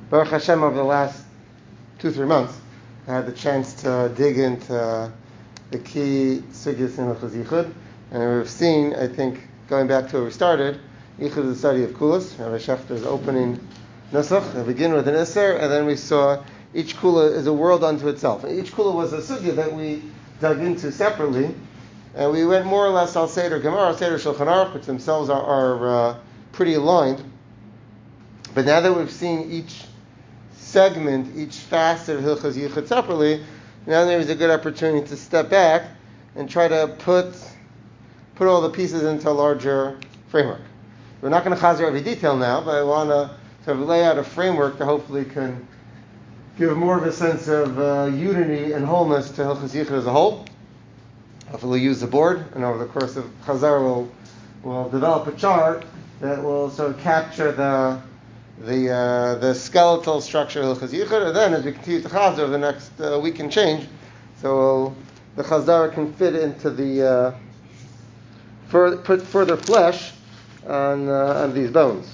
Baruch Hashem, over the last 2-3 months, I had the chance to dig into the key sugyas in Hilchos Yichud, and we've seen, I think, going back to where we started, Yichud is the study of Kulas. Rabbi Schechter's opening Nusach. We begin with an Isser, and then we saw each Kula is a world unto itself. And each Kula was a sugya that we dug into separately, and we went more or less al Seder Gemara, Seder Shulchan Aruch, which themselves are pretty aligned. But now that we've seen each segment, each facet of Hilchos Yichud separately, now there's a good opportunity to step back and try to put all the pieces into a larger framework. We're not going to chazer every detail now, but I want to sort of lay out a framework that hopefully can give more of a sense of unity and wholeness to Hilchos Yichud as a whole. Hopefully we'll use the board, and over the course of Chazar we'll develop a chart that will sort of capture the skeletal structure of Hilchos Yichud, and then as we continue to Chazar over the next week and change, so the Chazar can fit into the put further flesh on these bones.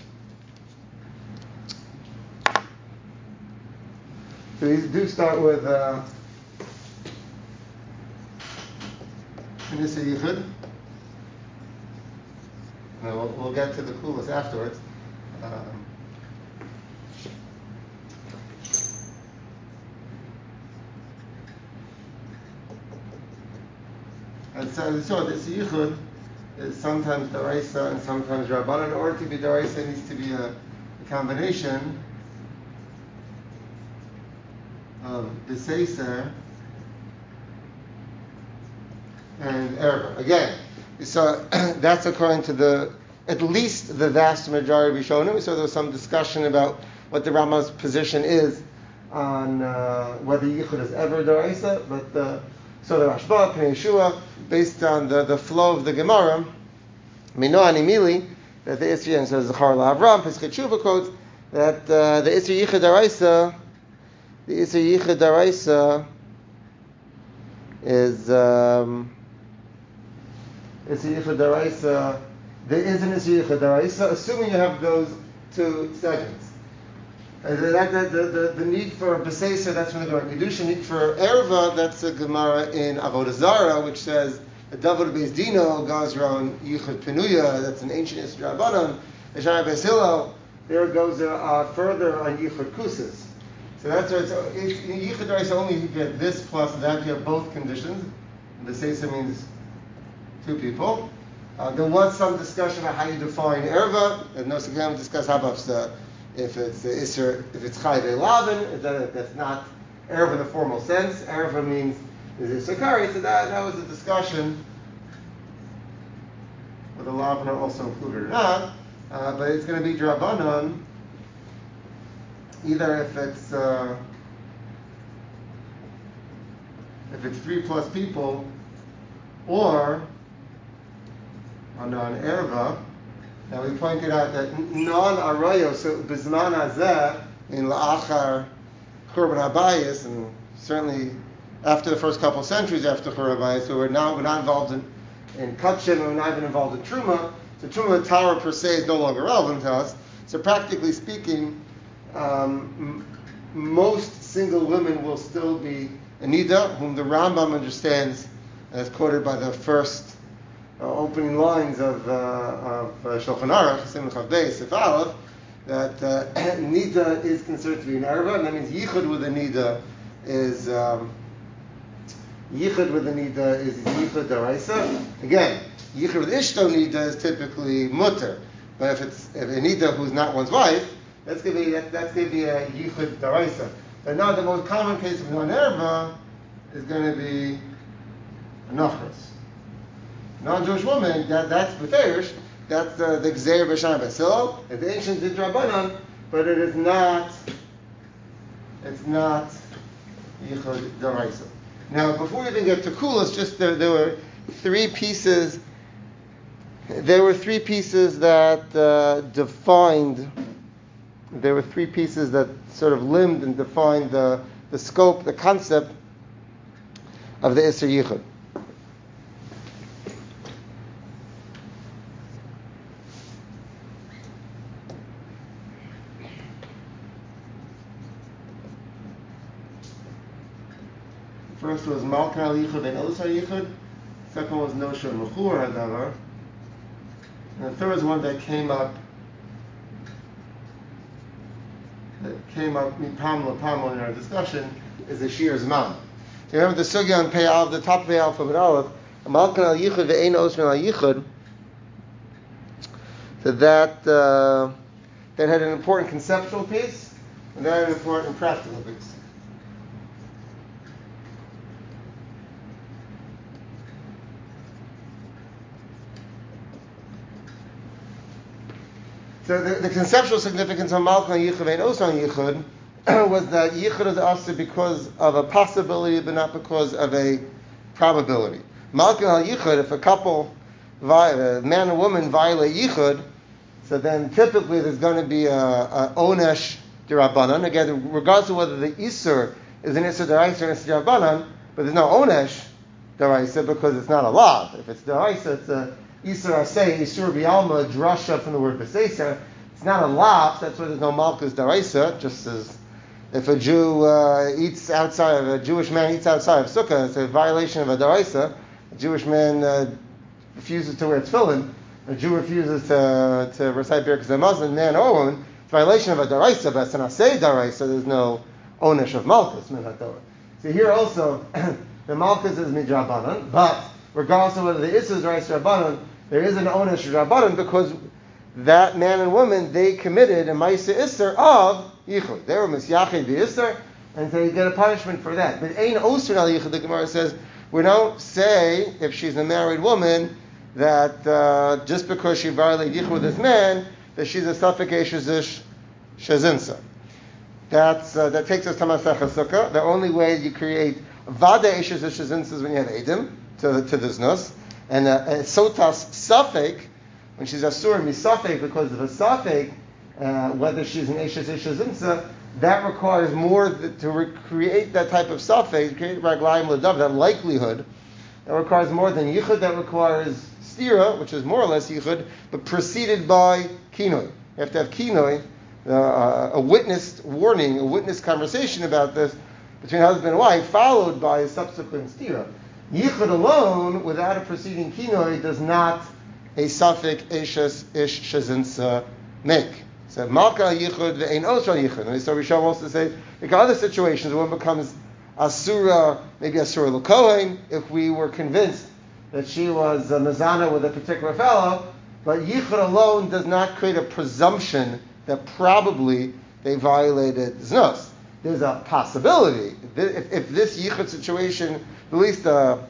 So these do start with Nisa Yichud. We'll get to the Kulas afterwards. And so this Yichud is sometimes Daraisa and sometimes Rabbanan. In order to be Daraisa, it needs to be a combination of B'Seiser and Erva. Again, so that's according to at least the vast majority of Rishonim. So there was some discussion about what the Rama's position is on whether Yichud is ever Daraisa, but so the Rashba, Pnei Yeshua, based on the flow of the Gemara, Mino Animili, that the Isri, and so Zachar LaAvram, Pesach Tshuva quotes, that the Isri Yichud Daraisa, is Isri Yichud Daraisa, there is an Isri Yichud Daraisa, assuming you have those two segments. The need for B'Seiser, that's from the Gemara Kedusha. Need for Erva, that's a Gemara in Avodah Zarah, which says that David Beis Dino goes around Yichud Penuya, that's an ancient Yisrael Rabbanon. Eshar Beis Hillel, there goes further on Yichud Kusas. So that's why Yichud Daraisa only you get this plus that, you have both conditions. B'Seiser means two people. There was some discussion about how you define Erva, and no Sigam discuss how about if it's Isser, if it's Chai Ve'Lavin, that's not Erev in the formal sense. Erev means is Isser Kari, so that was a discussion whether Lavin are also included or not. But it's going to be Drabanan, either if it's 3 plus people, or on Erva. Now we pointed out that non-arayos, so bizman hazeh, in la'achar Churban Habayis, and certainly after the first couple centuries after Churban Habayis, so we're not involved in Kutchin, we're not even involved in Truma, so Truma Torah per se is no longer relevant to us. So practically speaking, most single women will still be Anida, whom the Rambam understands, as quoted by the first opening lines of Shulchan Aruch, Simchav Beis, Sif Aleph, that Nida is considered to be an Erva, and that means Yichud with a Nida is Yichud Daraisa. Again, Yichud with Ishto Nida is typically Mutter, but if a Nida who's not one's wife, that's going to be a Yichud Daraisa. But now the most common case of non-Erva is going to be a Nachris. Non-Jewish woman, that's B'Ferish, that's the Gzeir B'Shan B'Silo. It's the ancient Didrabanan, but it's not Yichud Daraisa. Now, before we even get to Kulas, just there were 3 pieces. There were 3 pieces that defined. There were 3 pieces that sort of limbed and defined the scope, the concept of the Isser Yichud. First was Malkan al Yichud and Osar Yichud. Second was Nosha Mechur Hadavar. And the third one that came up Mipam Lapam in our discussion is the Shir Zman. You remember the sugya on Pei Aleph, the top of Pei Aleph of Aleph, Malkan al Yichud ve'ein Osar al Yichud. So that had an important conceptual piece, and that had an important practical piece. So the conceptual significance of Malkan Yichud and Osan Yichud was that Yichud is also because of a possibility, but not because of a probability. Malkan al Yichud, if a couple, a man and woman, violate Yichud, so then typically there's going to be a onesh d'Rabbanan. Again, regardless of whether the Isur is an Isur d'Oraisa or an Isur d'Rabbanan, but there's no onesh d'Oraisa because it's not a law. If it's d'Oraisa, it's a Isur Aseh, Isur B'Alma, drasha from the word B'Seser. It's not a law, that's why there's no Malkus d'Oraisa, just as if a Jew eats outside, a Jewish man eats outside of Sukkah, it's a violation of a d'Oraisa. A Jewish man refuses to wear tefillin, a Jew refuses to recite Birkas Hamazon, man or woman, it's a violation of a d'Oraisa, but it's an Aseh d'Oraisa, there's no onesh of Malkus, min haTorah. So here also, the Malkus is midrabanan, but regardless of whether the Isur is d'Oraisa or Rabbanan, there is an onesh Rabbanan because that man and woman, they committed a Maisa Isser of Yichud. They were Misyached B'Isser, and they get a punishment for that. But Ein Osir al Yichud, the Gemara says, we don't say, if she's a married woman, that just because she violated Yichud with this man, that she's a Safek Eshezish Shazinsa. That takes us to Masechah Sukkah. The only way you create Vada Eshezish Shazinsa is when you have Edim to the Znus. And Sotas Safek, when she's Asur Misafek because of a Safek, whether she's an Eshes Eshezimsa, that requires more to create that type of Safek, create Raglayim Ladav, that likelihood, that requires more than Yichud, that requires Stira, which is more or less Yichud, but preceded by Kinoi. You have to have Kinoi, a witnessed warning, a witnessed conversation about this between husband and wife, followed by a subsequent Stira. Yichud alone, without a preceding kinoi, does not a Safek Eshes Ish Shazinsa make. So Malka Yichud ve'ein Osra Yichud. And so we shall also say, like other situations, one becomes Asura, maybe Asura L'Kohen, if we were convinced that she was Mazana with a particular fellow, but Yichud alone does not create a presumption that probably they violated Znos. There's a possibility. If this Yichud situation, at least a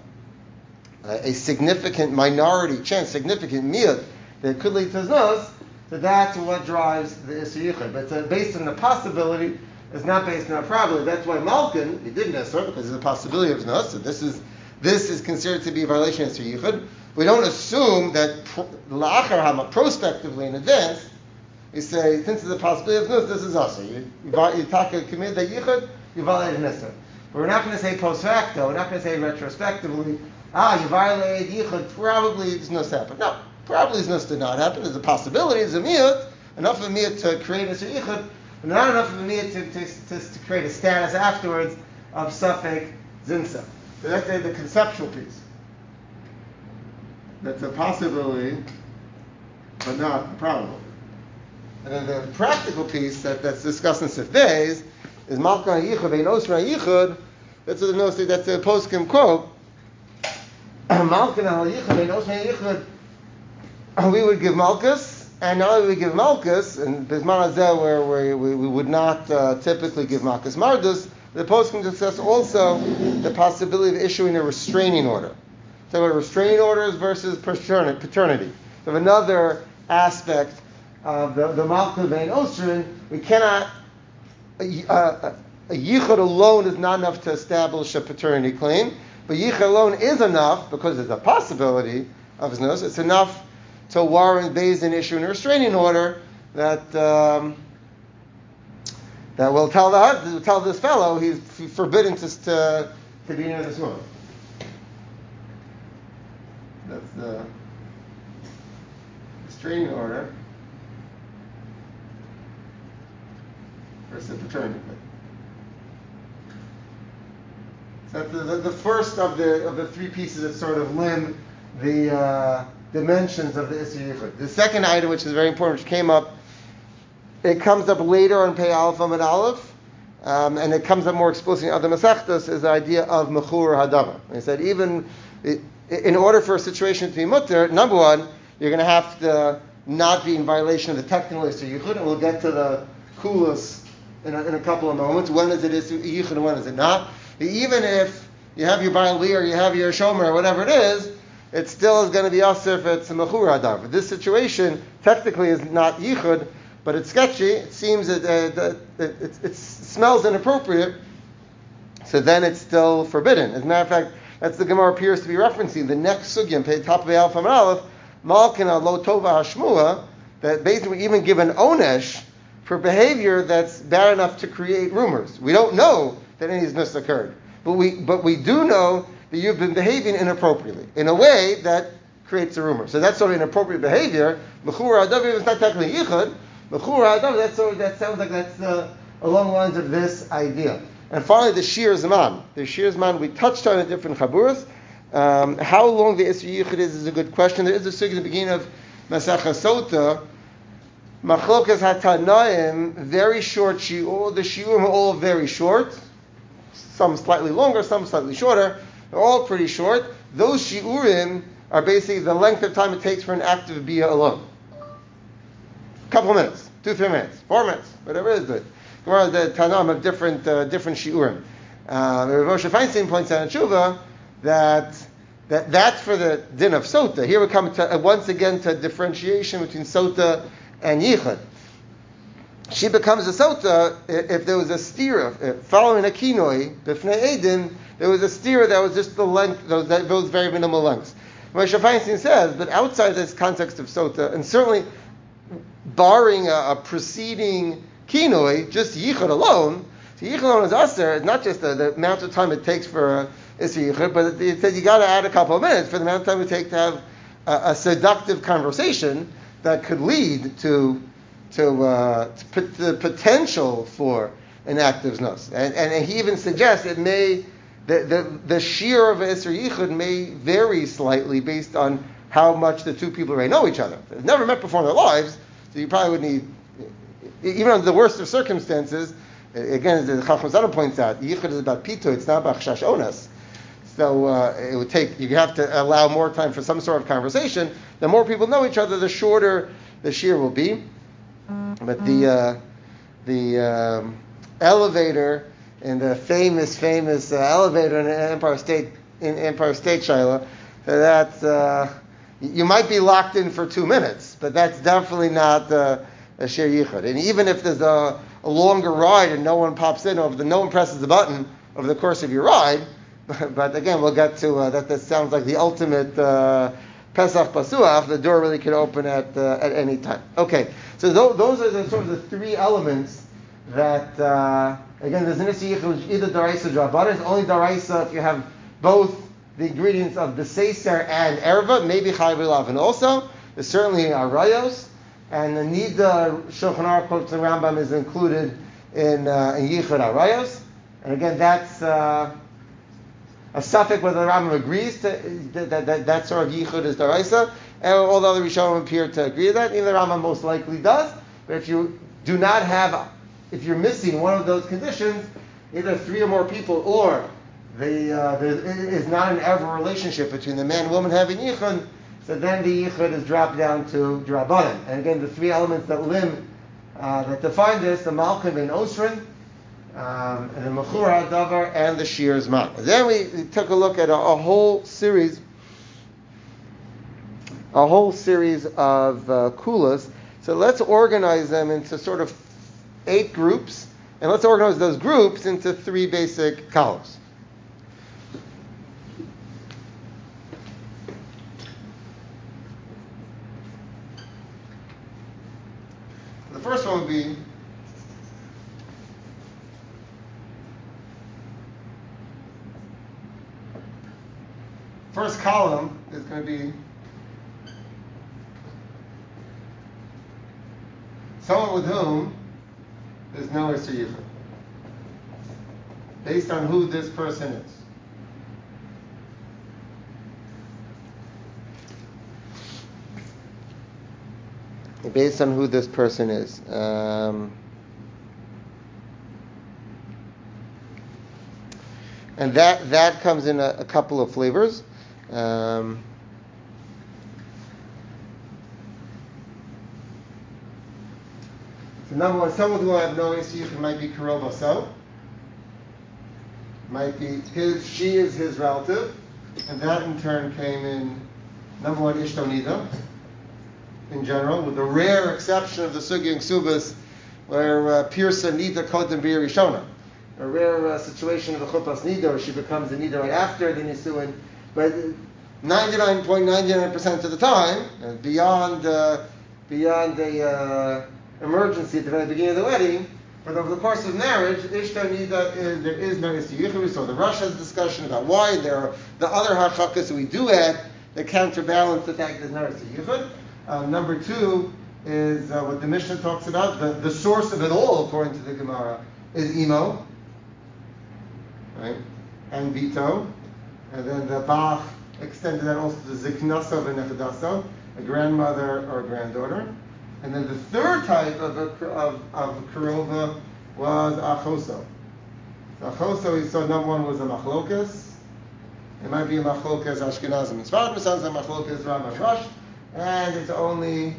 significant minority chance, significant miyut, that could lead to Znos, so that's what drives the Isur Yichud. But it's based on the possibility, it's not based on a probability. That's why Malkin, he didn't Isur, because there's a possibility of Znos, so this is considered to be a violation of Isur Yichud. We don't assume that La'achar Hama, prospectively in advance, you say, since there's a possibility of Znos, this is us. You commit the Yichud, you violated Isur. But we're not going to say post facto, we're not going to say retrospectively, you violated Yichud, probably Znos happened. No, probably Znos did not happen. There's a possibility, there's a miyut, enough of a miyut to create Isur Yichud, but not enough of a miyut to create a status afterwards of Safek Zinsa. So that's the conceptual piece. That's a possibility, but not a probability. And then the practical piece that's discussed in Sif Beis is Malka Yichud ve'ein Osra Yichud. That's a poskim quote. Malka Yichud ve'ein Osra Yichud. We would give Malkus, and not only we give Malkus, and Bisman Hazeh where we would not typically give Malkus Mardus, the poskim discuss also the possibility of issuing a restraining order. So restraining orders versus paternity. So another aspect of the Malchut ve'ein Osrin, we cannot, a Yichud alone is not enough to establish a paternity claim, but Yichud alone is enough, because there's a possibility of Znos, it's enough to warrant Beis Din issuing a restraining order that will tell this fellow he's forbidden to be near this woman. That's the restraining order versus paternity claim. That's the first of the three pieces that sort of limb the dimensions of the Isser Yichud. The second item, which is very important, which came up, it comes up later on Pei Aleph Amud Aleph, and it comes up more explicitly in other Masechtas, is the idea of Mechur Hadavar. They said even in order for a situation to be mutter, number one, you're going to have to not be in violation of the technical Isser Yichud, and we'll get to the kulas in a couple of moments. When is it Isser Yichud and when is it not? Even if you have your Baal Li or you have your Shomer or whatever it is, it still is going to be Asr if it's a Mechur Hadavar. This situation technically is not Yichud, but it's sketchy. It seems that it smells inappropriate, so then it's still forbidden. As a matter of fact, that's the Gemara appears to be referencing. The next sugya, top of the Alpha and Aleph, Malkina Lo Tova Hashmua, that basically even give an onesh for behavior that's bad enough to create rumors. We don't know that any of this occurred, but we do know that you've been behaving inappropriately in a way that creates a rumor. So that's sort of inappropriate behavior. Mechur Hadavar is not technically Yichud. Mechur Hadavar, that sounds like that's along the lines of this idea. And finally, the Shir Zman. The Shir Zman we touched on in different chaburas. How long the Isser Yichud is a good question. There is a sugya at the beginning of Masechah Sota. Machlokas HaTanaim, very short shiur. The shiurim are all very short. Some slightly longer, some slightly shorter. They're all pretty short. Those shiurim are basically the length of time it takes for an act of bia alone. A couple of minutes, 2-3 minutes, 4 minutes, whatever it is. But the Tanaim have different shiurim. Rav Moshe Feinstein points out in Tshuva that's for the din of Sota. Here we come to, once again to a differentiation between Sota and Yichud. She becomes a Sota if there was a stira, following a kinoi, b'fnei Edin, there was a stira that was just the length, those very minimal lengths. Moshe Feinstein says, but outside this context of Sota, and certainly barring a preceding kinoi, just Yichud alone, so Yichud alone is Aser, it's not just the amount of time it takes for Isser Yichud, but it says you got to add a couple of minutes for the amount of time it takes to have a seductive conversation that could lead to the potential for an act of znus. And he even suggests it may, the shear of Isser Yichud may vary slightly based on how much the two people already know each other. They've never met before in their lives, so you probably would need, even under the worst of circumstances, again, as the Chacham Zana points out, Yichud is about pito, it's not about chashash onas. So it would take, you have to allow more time for some sort of conversation. The more people know each other, the shorter the shear will be. But the elevator in the famous elevator in Empire State Shiloh, that's you might be locked in for 2 minutes, but that's definitely not a shear yichud. And even if there's a longer ride and no one pops in, or no one presses the button over the course of your ride, but again, we'll get to that. That sounds like the ultimate Pesach Pasuach. The door really can open at any time. Okay, so those are the sort of the three elements that again, there's an Isser Yichud either daraisa or drabanan. It's only daraisa if you have both the ingredients of the seiser and erva, maybe chayav lavin also. There's certainly arayos, and the nida Shulchan Aruch quotes the Rambam is included in yichud arayos. And again, that's a suffix whether the Rambam agrees to that sort of yichud is daraisa, and all the other Rishonim appear to agree with that. Even the Rambam most likely does. But if you do not have, if you're missing one of those conditions, either 3 or more people, or there is not an ever relationship between the man and woman having yichud, so then the yichud is dropped down to drabanan. And again, the 3 elements that that define this: the malkin and osrin, and the mechur hadavar, and the shir zman. Then we took a look at a whole series of kulas. So let's organize them into sort of 8 groups, and let's organize those groups into 3 basic columns. The first one would be first column is going to be someone with whom there's no Isser Yichud, based on who this person is. based on who this person is. And that comes in a couple of flavors. So number one, someone who I have no issue might be Karova so. Might be she is his relative, and that in turn came in number one Ishto Nida in general, with the rare exception of the Sugi and Ksubas where Pirsa Nida Kotem Bir Rishona. A rare situation of the Chupas Nida where she becomes a Nida right after the Nisuin, but 99.99% of the time, beyond the emergency at the very beginning of the wedding, but over the course of marriage, Ishtar Nida there is no Issur Yichud. So the Rosh has a discussion about why there are the other Hachakas we do add that counterbalance the fact there's no Issur Yichud. Number two is what the Mishnah talks about. The source of it all, according to the Gemara, is Imo, right? And Vito. And then the Bach extended that also to Ziknasa v'Nechadasa, a grandmother or a granddaughter. And then the third type of Karova was Achoso. So Achoso, we saw number one was a Machlokas. It might be a Machlokas Ashkenazim and Sfarad, sounds like Machlokas Ram and Rosh. And it's only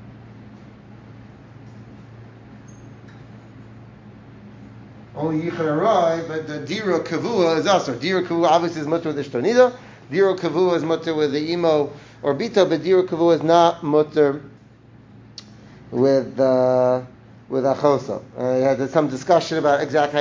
Yichud Arai, but the Dira Kavua is also. Dira Kavua obviously is mutter with the Shtonida. Dira Kavua is mutter with the Imo or Bita, but Dira Kavua is not mutter with Achoso. I had some discussion about exactly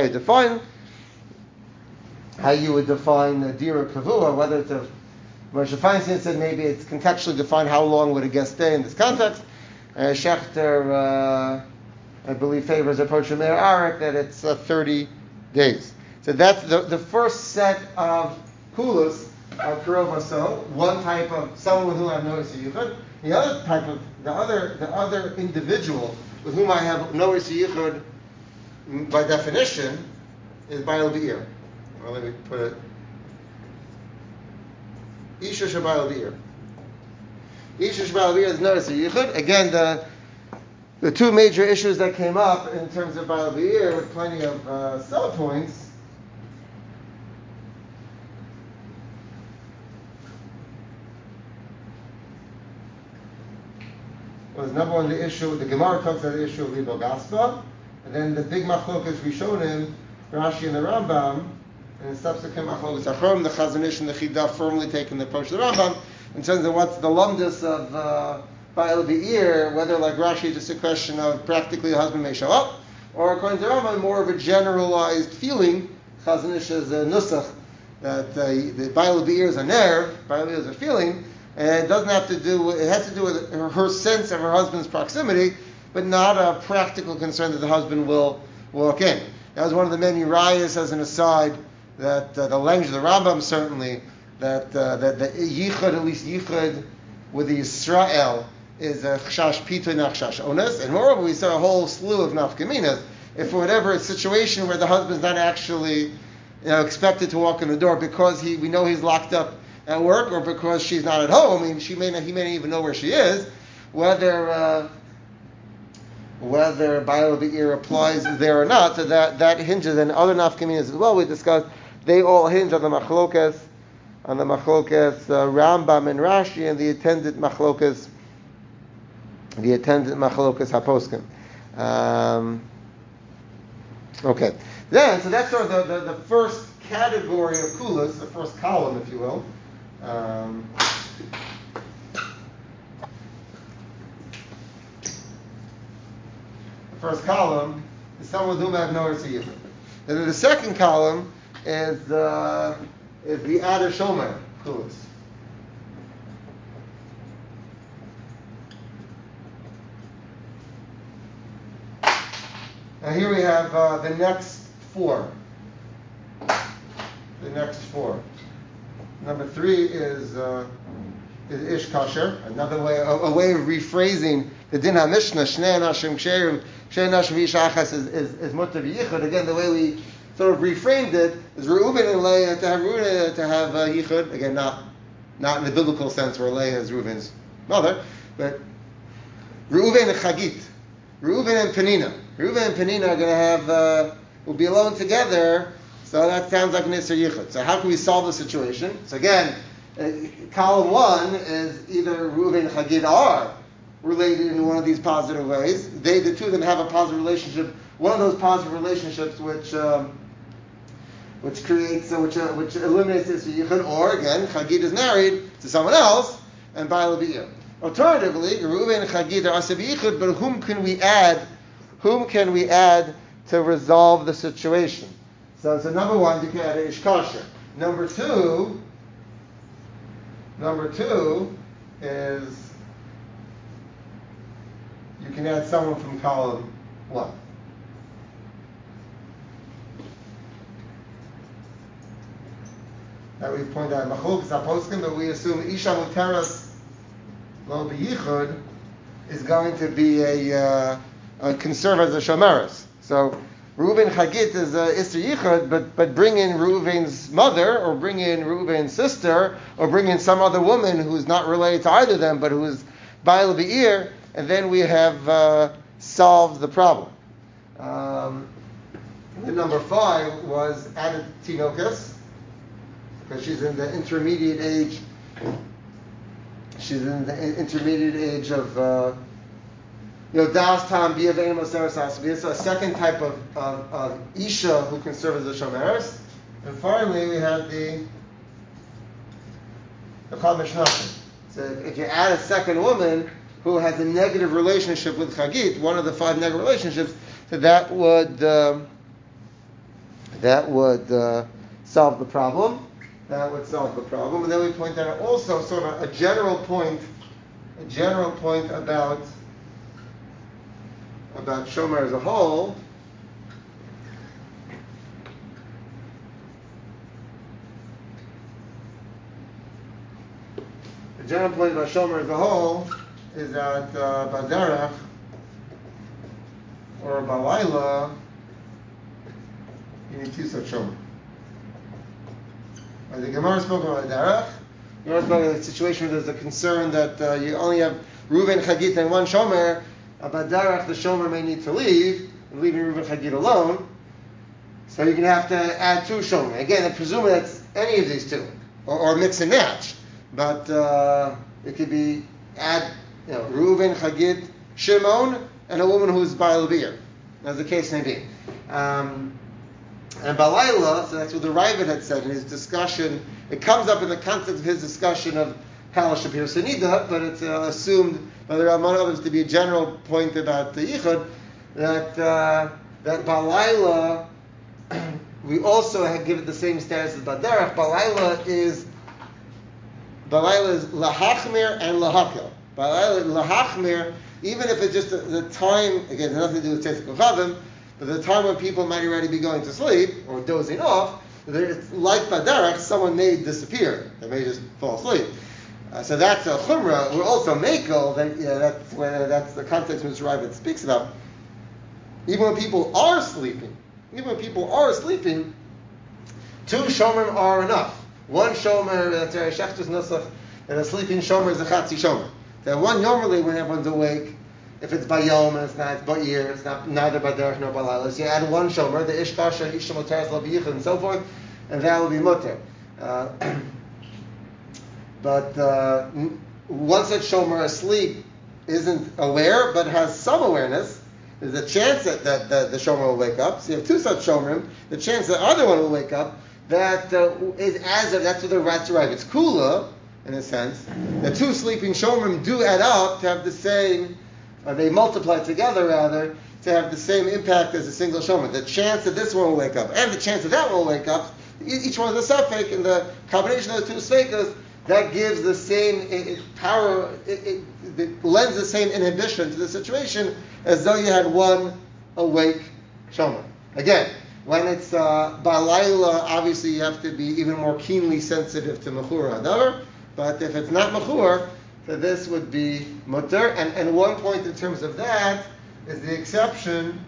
how you would define the Dira Kavua, whether it's a Moshe Feinstein said maybe it's contextually defined how long would a guest stay in this context. Schechter, I believe, favors approach from Meir Arik that it's 30 days. So that's the first set of kulas of Karova so. One type of someone with whom I have no Issur Yichud. The other type of the other individual with whom I have no Issur Yichud by definition is Baal Be'ir. Well, let me put it. Isha Shabayal Be'ir. Isha Shabayal Be'ir is no Issur Yichud. Again, the two major issues that came up in terms of Baal Be'ir with plenty of sub-points was number one, the issue, the Gemara talks about the issue of Libo Gaspa, and then the big machlokas Rishonim, Rashi and the Rambam, and the subsequent machlokas Achrom, the Chazon Ish and the Chidah firmly taking the approach of the Rambam in terms of what's the lumdus of Baal Be'ir, whether like Rashi is just a question of practically the husband may show up, or according to the Rambam, more of a generalized feeling. Chazon Ish is a nusach that the Baal Be'ir is a nerve, Baal Be'ir is a feeling. And it doesn't have to do with, it has to do with her sense of her husband's proximity, but not a practical concern that the husband will walk in. That was one of the many rayas as an aside that the language of the Rambam certainly that yichud, at least yichud with the Yisrael is a chashash pitoy not chashash ones. And moreover, we saw a whole slew of nafkaminas. If for whatever situation where the husband's not actually expected to walk in the door because we know he's locked up at work, or because she's not at home, I mean, he may not even know where she is, whether Baal Be'ir applies there or not, so that hinges, and other nafkaminas as well we discussed, they all hinge on the machlokas Rambam and Rashi, and the attendant machlokas haposkim. Okay, then, so that's sort of the first category of kulas, the first column, if you will. The first column is someone with whom I have no Issur Yichud. And then the second column is the Adar Shomer kulas. Now here we have the next four. Number 3 is Ish Kasher. Another way, a way of rephrasing the Din HaMishnah, Shnei Anashim Ksherim, Shnei Anashim V'ish Achas is Mutar V'Yichud. Again, the way we sort of reframed it is Reuven and Leah to have Yichud. Again, not in the biblical sense where Leah is Reuven's mother, but Reuven and Chagit. Reuven and Penina. Reuven and Penina are going to have, will be alone together, so that sounds like an Isser Yichud. So how can we solve the situation? So again, column 1 is either Reuven and Chagit are related in one of these positive ways. The two of them have a positive relationship. One of those positive relationships which eliminates this yichud, or again, Chagit is married to someone else, and Baal Be'ir. Alternatively, Reuven and Chagit are asa yichud, but whom can we add to resolve the situation? So number 1, you can add Ish Kosher. Number two is you can add someone from column 1. That we point out Machlokes HaPoskim, but we assume Isha Muteras Lo B'Yichud is going to be a conserve as a Shomeres. So Reuven Chagit is a Isser Yichud, but bring in Reuven's mother, or bring in Reuven's sister, or bring in some other woman who's not related to either of them, but who's Baal Be'ir, and then we have solved the problem. And then number 5 was added Tinokus, because she's in the intermediate age. She's in the intermediate age of Das Tam Bia Ve'en Moseres Asabiyah. So a second type of Isha who can serve as a Shomeres. And finally, we have the Chal Mishnachim. So if you add a second woman who has a negative relationship with Chagit, one of the 5 negative relationships, so that would solve the problem. That would solve the problem. And then we point out also sort of a general point about Shomer as a whole. The general point about Shomer as a whole is that Baderach or Balayla, you need 2 such Shomer. The Gemara spoke about Derech. The Gemara spoke about a situation where there's a concern that you only have Reuven, Chagit, and 1 Shomer. About Derech, the Shomer may need to leave, and leaving Reuven, Chagit alone. So you're going to have to add 2 Shomer. Again, I presume that's any of these 2, or mix and match. But it could be add Reuven, Chagit, Shimon, and a woman who's Baal Be'ir, as the case may be. And Balayla, so that's what the Ravid had said in his discussion. It comes up in the context of his discussion of Kala Shapir Sanida, but it's assumed by the Ramon and others to be a general point about the Yichud, that Balayla, we also have given the same status as Baderach. Balayla is Lahachmir and Lahakil. Balayla Lahachmir, even if it's just the time, again, it has nothing to do with Tzeitzuk Chavim, but the time when people might already be going to sleep or dozing off, it's like Baderach, someone may disappear. They may just fall asleep. So that's a chumrah. We're also mekel. That's the context Mr. Ravid speaks about. Even when people are sleeping, 2 shomer are enough. 1 shomer, that's a shechtus nusach, and a sleeping shomer is a chatzi shomer. That one normally when everyone's awake. If it's bayom and it's not ba'ir, it's not neither baderach nor balayla. So you add 1 shomer, the ish kasha, isha muteres lo b'yichud, and so forth, and that will be muter. But one such shomer asleep isn't aware, but has some awareness. There's a chance that the shomer will wake up. So you have 2 such shomerim. The chance that the other one will wake up, that is as if that's what the rats arrive. It's kula, in a sense. The 2 sleeping shomerim do add up to have the same. They multiply together, rather, to have the same impact as a single shomer. The chance that this one will wake up and the chance that that one will wake up, each one is a suffix, and the combination of the 2 sfeikas, that gives the same power, it lends the same inhibition to the situation as though you had 1 awake shomer. Again, when it's balayla, obviously you have to be even more keenly sensitive to mechur hadavar, but if it's not mechur, so this would be mutter, and 1 point in terms of that is the exception.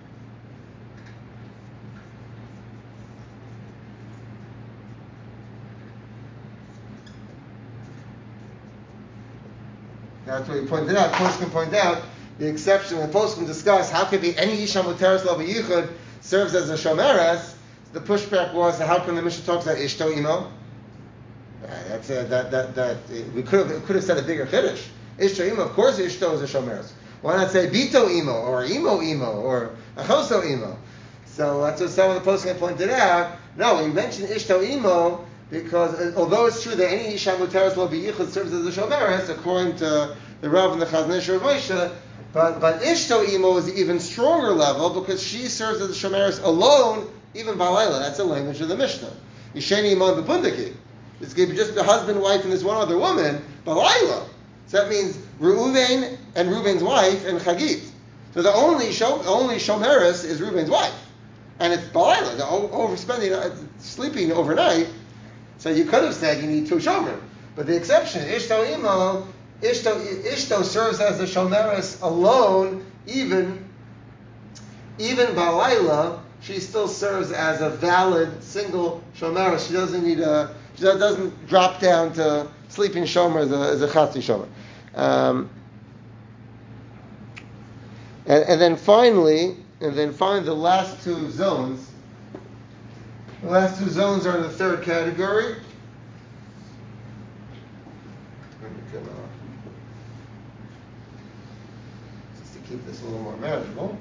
That's what he pointed out. Poskim pointed out the exception when the post can discuss how could be any Isha Muteres Lo B'Yichud serves as a Shomeres. The pushback was how come the Mishnah talks about Ishto Imo? We could have said a bigger chiddush. Ishto Imo, of course, Ishto is a Shomeres. Why not say Bito Imo or Imo or Achoso Imo? So that's what some of the posting pointed out. No, we mentioned Ishto Imo because although it's true that any Isha Muteres Lo B'Yichud serves as a Shomeres, according to the Rav and the Chazon Ish Rav Moshe, but Ishto Imo is an even stronger level because she serves as a Shomeres alone, even Balayla. That's the language of the Mishnah. Yisheni Imo B'Pundaki. This could be just the husband, wife, and this one other woman, Balayla. So that means Reuven and Reuven's wife and Chagit. So the only Shomeres is Reuven's wife. And it's Balayla, the overspending, sleeping overnight. So you could have said you need two Shomer. But the exception, Ishto Imo, Ishto serves as the Shomeres alone, even Balayla, she still serves as a valid single Shomeres. She doesn't drop down to sleeping Shomer as a Chatzi Shomer. And then finally, the last two zones. The last two zones are in the third category. Just to keep this a little more manageable.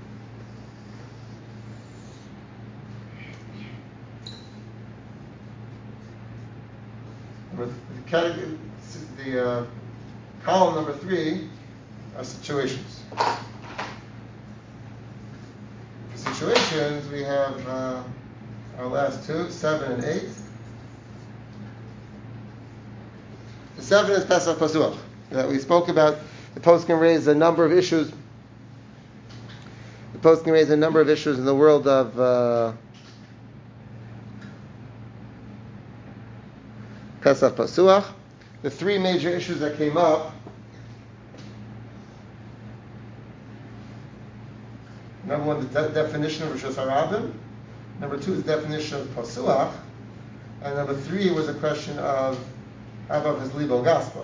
The column number 3 are situations. For situations, we have our last two, 7 and 8. The 7 is Pesach Pasuach. That we spoke about. The post can raise a number of issues. The post can raise a number of issues in the world of Pesach Pasuach. The 3 major issues that came up. Number 1, the definition of Rishus Harabim. Number 2 is the definition of Pasuach. And number 3 was a question of how about his Libo Gaspa.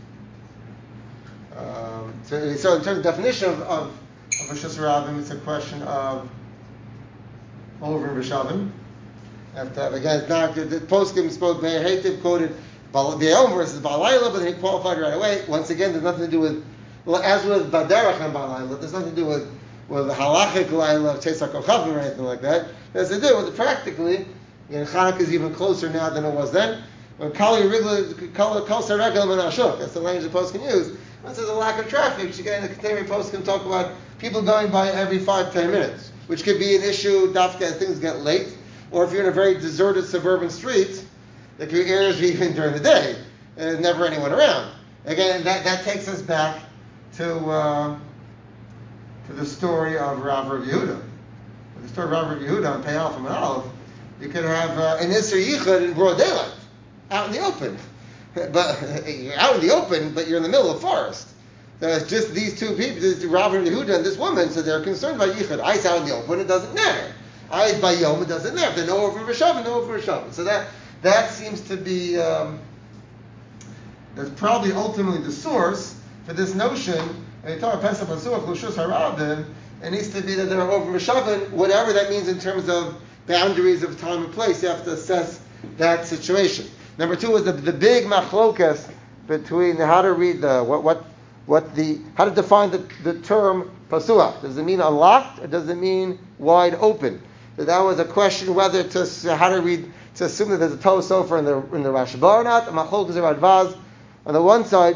So in terms of definition of Rishus Harabim, it's a question of over Rishavim. Again, it's not the poskim spoke very hated, quoted B'Yom versus Balayla, but then he qualified right away. Once again, there's nothing to do with, as with Baderach and Balayla, there's nothing to do with the halachic Layla of Teisak Kochavim or anything like that. It has to do with it practically. Chanukah is even closer now than it was then. When Kal Saregel Menashuk, that's the language the poskim use. Once there's a lack of traffic, you get in the contemporary poskim talk about people going by every 5-10 minutes, which could be an issue, dafka, as things get late. Or if you're in a very deserted suburban street, there could be areas even during the day, and there's never anyone around. Again, that takes us back to the story of Rav Yehuda. The story of Rav Yehuda on Pei Aleph and Aleph, you could have an Isser Yichud in broad daylight, out in the open. But you're out in the open, but you're in the middle of the forest. So it's just these two people, Rav Yehuda and this woman, so they're concerned about Yichud. Ice out in the open, it doesn't matter. Ayed by Yom, it doesn't matter. If they know over Rishavim, know over Rishavim. So that seems to be, that's probably ultimately the source for this notion. When you talk about Pesach Pasuach, Lushus Harabim, it needs to be that they're over Rishavim, whatever that means in terms of boundaries of time and place. You have to assess that situation. Number 2 is the big machlokas between how to read how to define the term Pasuach. Does it mean unlocked or does it mean wide open? So that was a question whether how to read, to assume that there's a Torah Sofer in the Rashba or not. The Machlokes of Radvaz on the one side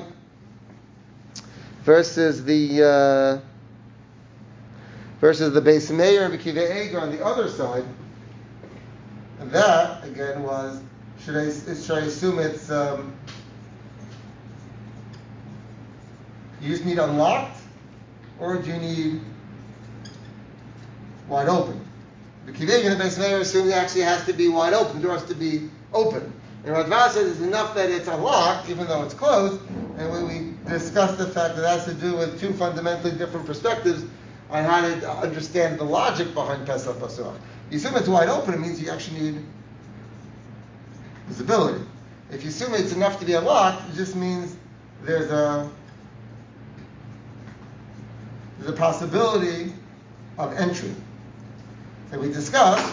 versus the Beis Meir and B'Kivei Eger on the other side. And that again was should I assume it's you just need unlocked or do you need wide open? The Kivig and the Beis Meir assume it actually has to be wide open. The door has to be open. And Radvaz says it's enough that it's unlocked, even though it's closed. And when we discussed the fact that it has to do with 2 fundamentally different perspectives on how to understand the logic behind Pesach Pasuach. You assume it's wide open, it means you actually need visibility. If you assume it's enough to be unlocked, it just means there's there's a possibility of entry. So we discussed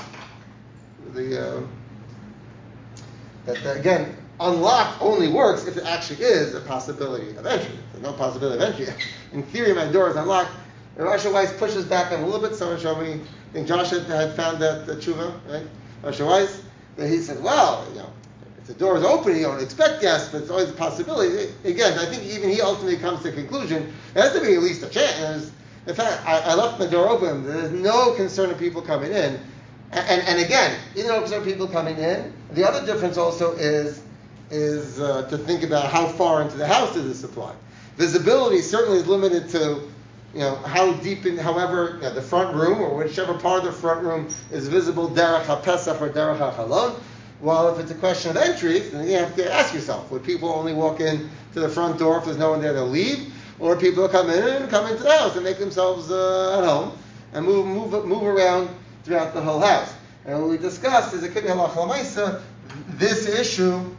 that again, unlock only works if it actually is a possibility of entry. If there's no possibility of entry, in theory my door is unlocked. And Rasha Weiss pushes back on a little bit. Someone showed me, I think Josh had found that tshuva, right? Rasha Weiss, that he said, well, if the door is open, you don't expect guests, but it's always a possibility. Again, I think even he ultimately comes to the conclusion, there has to be at least a chance. In fact, I left the door open. There's no concern of people coming in. And again, even though there are people coming in, the other difference also is to think about how far into the house is the supply. Visibility certainly is limited to, how deep in, however, the front room or whichever part of the front room is visible, derech ha-pesach or derech ha-chalon. While if it's a question of entry, then you have to ask yourself, would people only walk in to the front door if there's no one there to leave? Or people come into the house and make themselves at home and move around throughout the whole house. And what we discussed is it could be halacha l'maisa. This issue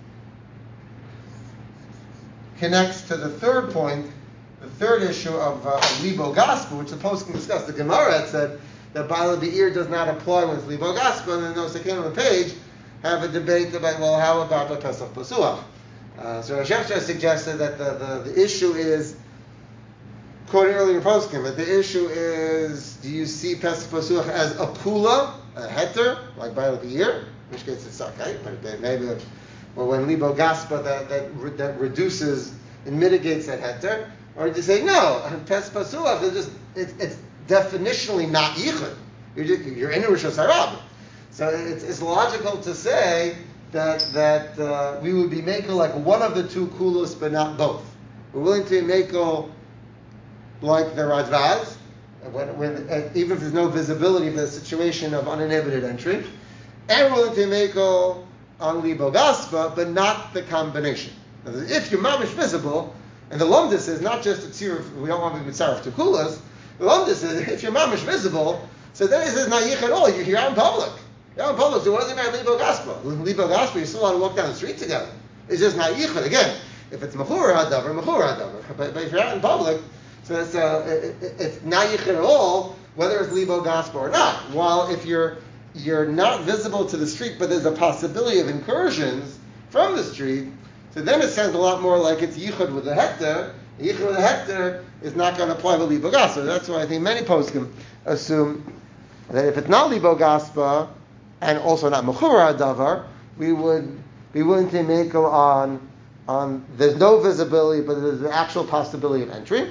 connects to the third point, the third issue of libo gaspa, which the poskim discussed. The Gemara had said that Baal Be'ir does not apply when it's libo gaspa, and then those that came on the page have a debate about, well, how about the Pesach Pasuach? So Rav Shach suggested that the issue is, quoting earlier poskim, that the issue is, do you see Pesach Pasuach as a pula, a heter, like Baal Be'ir, in which case it's okay, but maybe, or when libo gaspa that reduces and mitigates that heter, or do you say no? Pesach Pasuach it's definitionally not yichud. You're in Rosh Hashanah. So it's logical to say that we would be making like one of the two kulos, but not both. We're willing to make like the Radvaz, even if there's no visibility of the situation of uninhibited entry, and we're willing to make on libo gaspa, but not the combination. If you're mamish visible, and the lumdus is not just a tziruf, we don't want to be mitzaref to kulas. The lumdus is if you're mamish visible, so then it says not yich at all. You're here out in public. You're out in public. So what does it matter libo gaspa? Libo gaspa, you still want to walk down the street together. It's just not yichud. Again, if it's mechura hadavar. But if you're out in public, so it's not yichud at all, whether it's libo gaspa or not. While if you're not visible to the street, but there's a possibility of incursions from the street, so then it sounds a lot more like it's yichud with the hektar. Yichud with the hektar is not going to apply with libo gaspa. That's why I think many poskim assume that if it's not libo gaspa and also not mechura hadavar, we would be willing to make on there's no visibility, but there's the actual possibility of entry.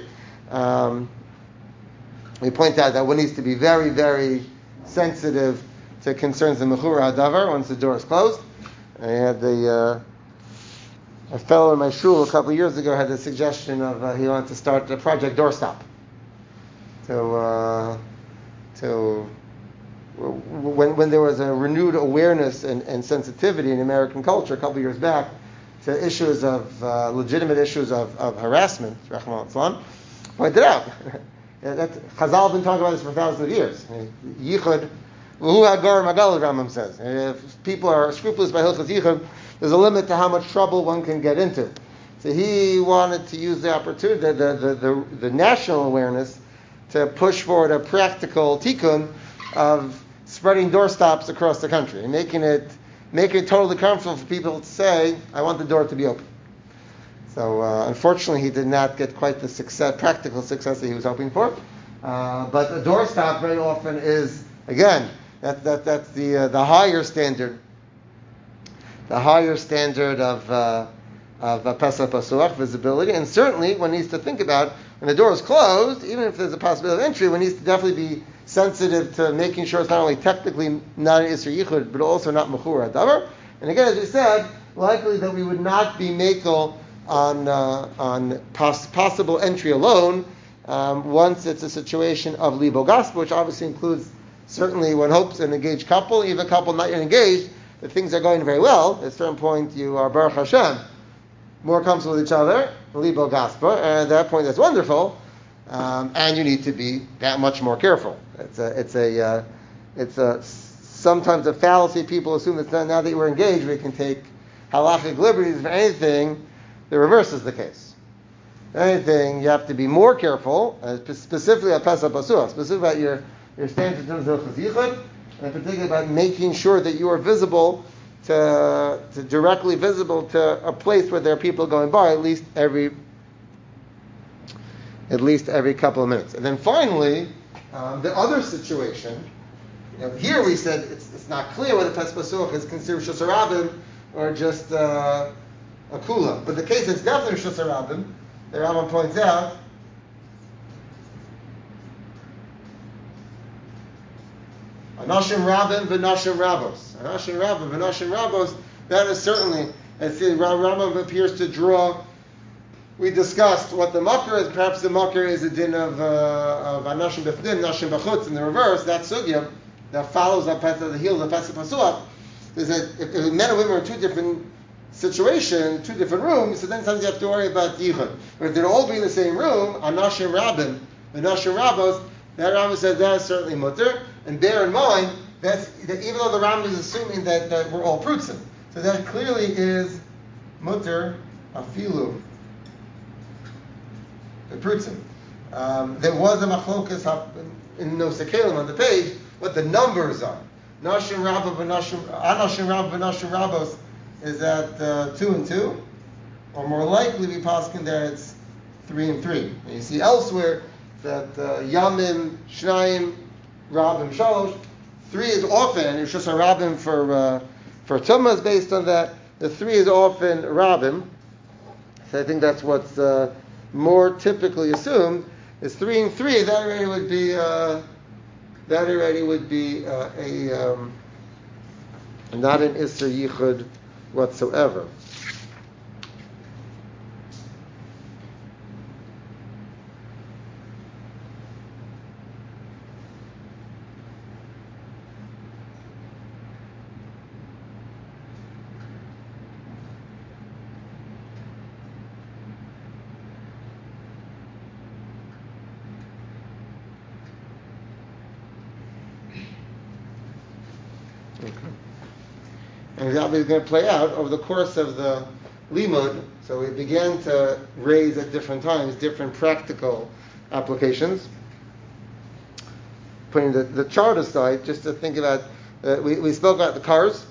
We point out that one needs to be very, very sensitive to concerns of mechura hadavar once the door is closed. I had a fellow in my shul a couple of years ago had the suggestion of he wanted to start the project doorstop. So when there was a renewed awareness and sensitivity in American culture a couple of years back to issues of legitimate issues of harassment, Rahman al-Islam, pointed out that Chazal have been talking about this for thousands of years. Yichud, Uhu Hagar Magal, Rambam says. If people are scrupulous by Hilchos Yichud, there's a limit to how much trouble one can get into. So he wanted to use the opportunity, the national awareness, to push forward a practical tikkun of spreading doorstops across the country and making it totally comfortable for people to say, I want the door to be open. So unfortunately, he did not get quite the practical success that he was hoping for. But a doorstop very often is, again, that's the higher standard. The higher standard of Pesach Pasuach, visibility, and certainly one needs to think about when the door is closed, even if there's a possibility of entry, one needs to definitely be sensitive to making sure it's not only technically not an Isser Yichud, but also not Mechura Hadavar. And again, as we said, likely that we would not be makel on possible entry alone once it's a situation of libo gaspa, which obviously includes certainly one hopes an engaged couple, even a couple not yet engaged. If things are going very well, at a certain point you are Baruch Hashem, more comfortable with each other, libo gaspa, and at that point that's wonderful, and you need to be that much more careful. It's sometimes a fallacy. People assume that now that we're engaged, we can take halachic liberties for anything. The reverse is the case. anything, you have to be more careful, specifically at Pesach Pasuach, specifically about your stance in terms of Chazichud, and particularly about making sure that you are visible to directly visible to a place where there are people going by at least every couple of minutes. And then finally, the other situation, here we said it's not clear whether Pesach Pasuach is considered Shus Harabim or just a Kula. But the case is definitely Shus Harabim. The Rambam points out Anashim Rabim v'Nashim Rabos. Anashim Rabim v'Nashim Rabos. That is certainly, as the Rambam appears to draw. We discussed what the makar is. Perhaps the makar is a din of Anashim B'Fdim, Nashim B'Chutz in the reverse. That sugya that follows up at the heels of Pesach Pasuach is that if men and women are in two different situations, two different rooms, so then sometimes you have to worry about yichud. But if they'll all be in the same room, Anashim Rabim v'Nashim Rabos, that Rambam says that is certainly mutter. And bear in mind that even though the Rambam is assuming that we're all prutzim, so that clearly is mutter afilu the prutzim. There was a machlokas in Nosekalim on the page what the numbers are. Nashim Rabba v'Nashim Rabos is at 2 and 2, or more likely we paskin that it's 3 and 3. And you see elsewhere that Yamim Shnayim Rabim Shalosh, 3 is often, and it's just a Rabim for Tumah is based on that. The 3 is often Rabim. So I think that's what's more typically assumed is 3 and 3. That already would be not an Isser Yichud whatsoever. And exactly is going to play out over the course of the limud. So we began to raise at different times different practical applications. Putting the chart aside, just to think about, we spoke about the cars.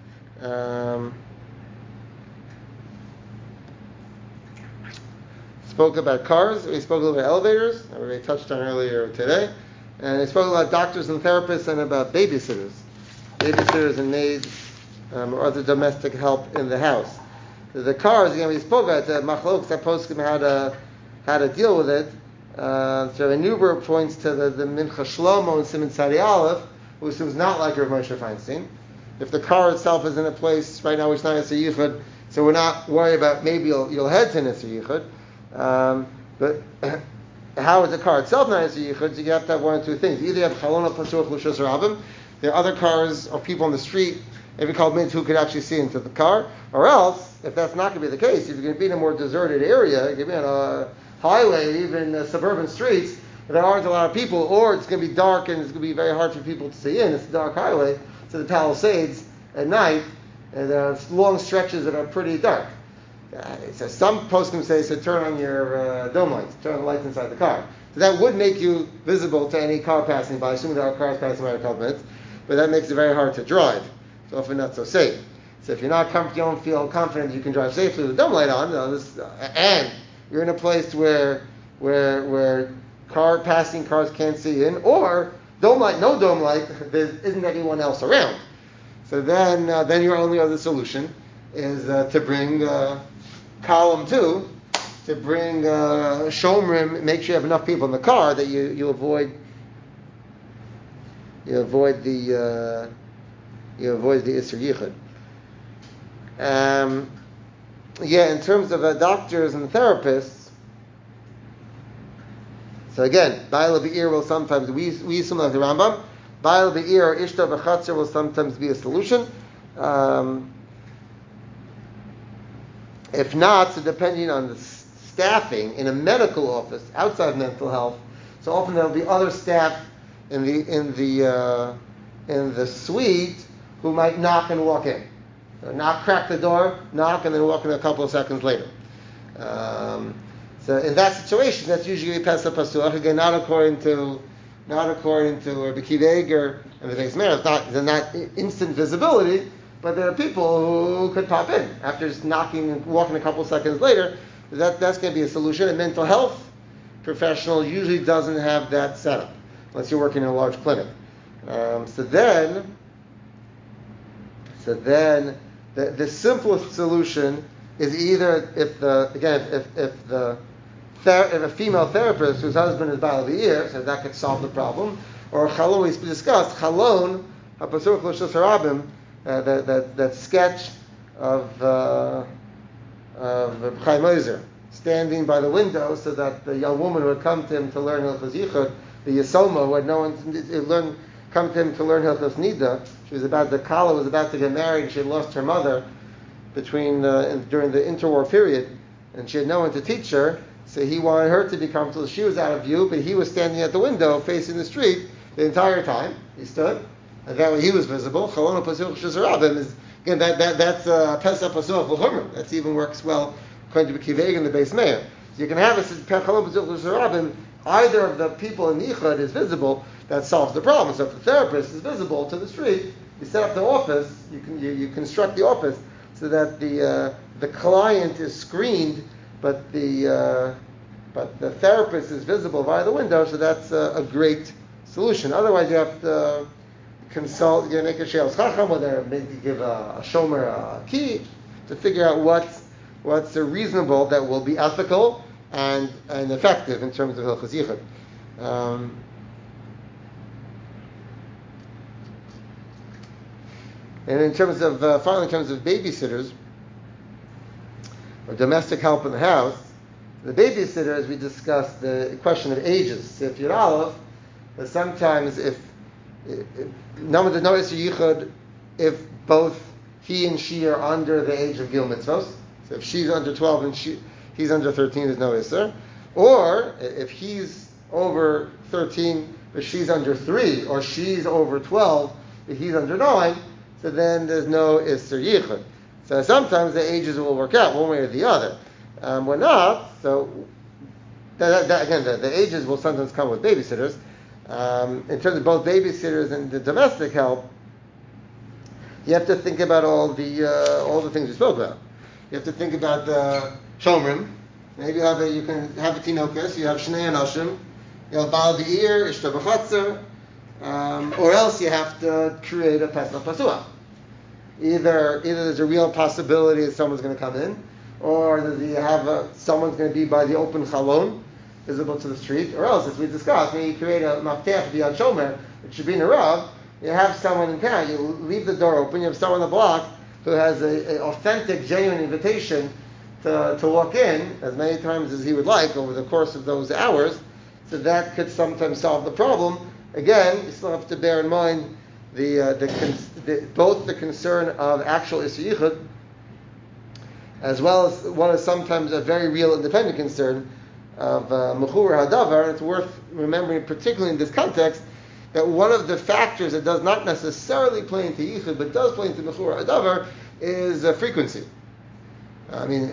Spoke about cars. We spoke a little bit about elevators, that we touched on earlier today. And we spoke about doctors and therapists and about babysitters and maids. Or other domestic help in the house. The cars, again, we spoke about the machlokes that poskim how to deal with it. So Nuber points to the Mincha Shlomo and Siman Tzadi Aleph, who assumes not like Rav Moshe Feinstein. If the car itself is in a place right now which is not Nisr Yichud, so we're not worried about maybe you'll head to Nisr Yichud. But how is the car itself not Nisr Yichud? So you have to have one or two things. Either you have Chalon Pasuach L'Shus Harabim. There are other cars or people on the street every couple minutes who could actually see into the car, or else, if that's not going to be the case, if you're going to be in a more deserted area, you're going to be on a highway, even suburban streets, there aren't a lot of people, or it's going to be dark and it's going to be very hard for people to see in. It's a dark highway, so the Palisades at night, and there are long stretches that are pretty dark. So some poskim say, so turn on your dome lights, turn on the lights inside the car. So that would make you visible to any car passing by, assuming there are cars passing by in a couple minutes, but that makes it very hard to drive. It's often not so safe. So if you're not comfortable, you don't feel confident you can drive safely with a dome light on, and you're in a place where passing cars can't see in, or dome light, no dome light, there isn't anyone else around. So then your only other solution is to bring column 2, to bring shomrim, make sure you have enough people in the car that you avoid the Isser Yichud. In terms of doctors and therapists, so again, Ba'al Be'ir will sometimes, we assume like the Rambam, Ba'al Be'ir or Ishta B'Chatzar will sometimes be a solution. If not, so depending on the staffing in a medical office outside of mental health, so often there will be other staff in the suite who might knock and walk in. So crack the door, knock, and then walk in a couple of seconds later. So in that situation, that's usually Pesach Pasuach. Again, not according to Rabbi Akiva Eiger and the Beis Meir. They're not instant visibility, but there are people who could pop in after just knocking and walking a couple seconds later. That's going to be a solution. A mental health professional usually doesn't have that setup unless you're working in a large clinic. So then the simplest solution is either if a female therapist whose husband is Baal Be'ir, so that could solve the problem, or Chalon, we discussed Chalon HaPasuch L'Shus Harabim, that sketch of Chaim Ozer standing by the window, so that the young woman who had come to him to learn Hilchos Yichud, the Yisoma who had no one come to him to learn Hilchos Nida. Kala was about to get married. She had lost her mother during the interwar period, and she had no one to teach her. So he wanted her to be comfortable. She was out of view, but he was standing at the window facing the street the entire time. He stood, and that way he was visible. Chalon HaPasuch L'Shus Harabim is again that's Pesach Pasuach L'Chumra. That even works well according to Akiva Eiger and the Beis Meir. So you can have a Chalon HaPasuch L'Shus Harabim. Either of the people in the Yichud is visible. That solves the problem. So if the therapist is visible to the street, you set up the office. You construct the office so that the client is screened, but the therapist is visible via the window. So that's a great solution. Otherwise, you have to consult. You make a she'el chacham, or maybe give a shomer a key to figure out what's reasonable that will be ethical and effective in terms of Hilchos Yichud. And in terms of babysitters or domestic help in the house, the babysitter, as we discussed, the question of ages. So if you're Aleph, but sometimes if no Isser Yichud, if both he and she are under the age of Gil Mitzvos, so if she's under 12 and he's under 13, there's no Isser. Or if he's over 13 but she's under 3, or she's over 12 but he's under 9, so then there's no Isser Yichud. So sometimes the ages will work out one way or the other. When not, so the ages will sometimes come with babysitters. In terms of both babysitters and the domestic help, you have to think about all the things we spoke about. You have to think about the shomrim. Maybe you can have a tinokus. You have shnei anashim. You have Baal Be'ir, Ishta B'chatzer, or else you have to create a Pesach Pasuach. Either there's a real possibility that someone's going to come in, or that you have someone's going to be by the open chalon, visible to the street, or else, as we discussed, when you create a mafteach b'yad shomer, it should be in a rav, you have someone in town, you leave the door open, you have someone on the block who has an authentic, genuine invitation to walk in as many times as he would like over the course of those hours. So that could sometimes solve the problem. Again, you still have to bear in mind both the concern of actual Isser Yichud, as well as what is sometimes a very real independent concern of Mechura Hadavar. It's worth remembering, particularly in this context, that one of the factors that does not necessarily play into Yichud, but does play into Mechura Hadavar, is frequency. I mean,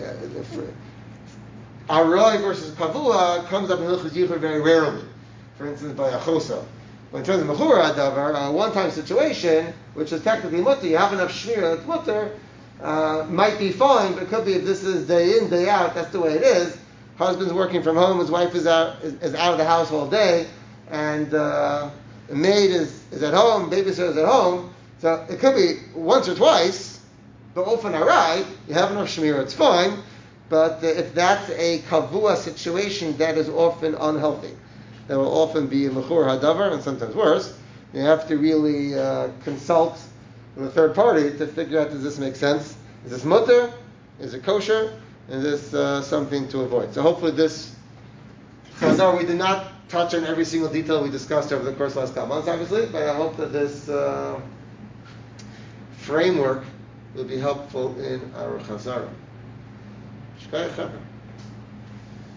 Aroi versus Kavua comes up in Hilchos Yichud very rarely. For instance, by Achosa. But in terms of Mechura Hadavar, a one-time situation, which is technically mutter, you have enough shmira that's mutter, might be fine, but it could be if this is day in, day out, that's the way it is. Husband's working from home, his wife is out of the house all day, and the maid is at home, babysitter is at home. So it could be once or twice, but often arai, you have enough shmira, it's fine. But if that's a kavua situation, that is often unhealthy. That will often be mechur hadavar, and sometimes worse. You have to really consult with a third party to figure out, does this make sense? Is this mutter? Is it kosher? Is this something to avoid? So hopefully this chazar, we did not touch on every single detail we discussed over the course of the last couple months, obviously, but I hope that this framework will be helpful in our chazar.